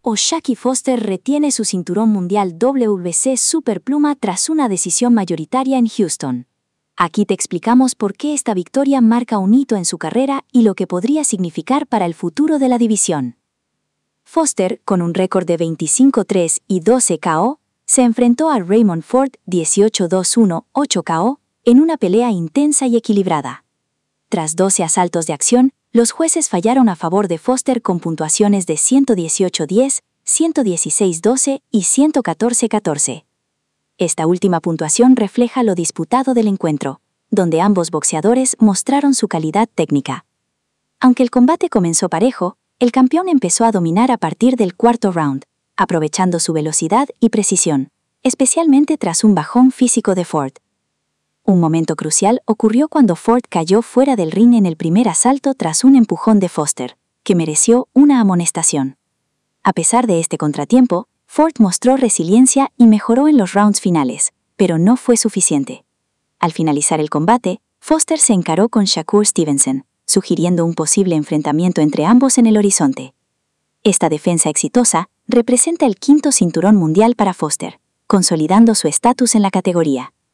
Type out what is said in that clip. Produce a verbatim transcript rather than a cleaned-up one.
o Jackie Foster retiene su cinturón mundial W B C Superpluma tras una decisión mayoritaria en Houston. Aquí te explicamos por qué esta victoria marca un hito en su carrera y lo que podría significar para el futuro de la división. Foster, con un récord de veinticinco tres y doce K O, se enfrentó a Raymond Ford dieciocho dos uno ocho K O en una pelea intensa y equilibrada. Tras doce asaltos de acción, los jueces fallaron a favor de Foster con puntuaciones de ciento dieciocho diez, ciento dieciséis doce y ciento catorce catorce. Esta última puntuación refleja lo disputado del encuentro, donde ambos boxeadores mostraron su calidad técnica. Aunque el combate comenzó parejo, el campeón empezó a dominar a partir del cuarto round, aprovechando su velocidad y precisión, especialmente tras un bajón físico de Ford. Un momento crucial ocurrió cuando Ford cayó fuera del ring en el primer asalto tras un empujón de Foster, que mereció una amonestación. A pesar de este contratiempo, Ford mostró resiliencia y mejoró en los rounds finales, pero no fue suficiente. Al finalizar el combate, Foster se encaró con Shakur Stevenson, sugiriendo un posible enfrentamiento entre ambos en el horizonte. Esta defensa exitosa representa el quinto cinturón mundial para Foster, consolidando su estatus en la categoría.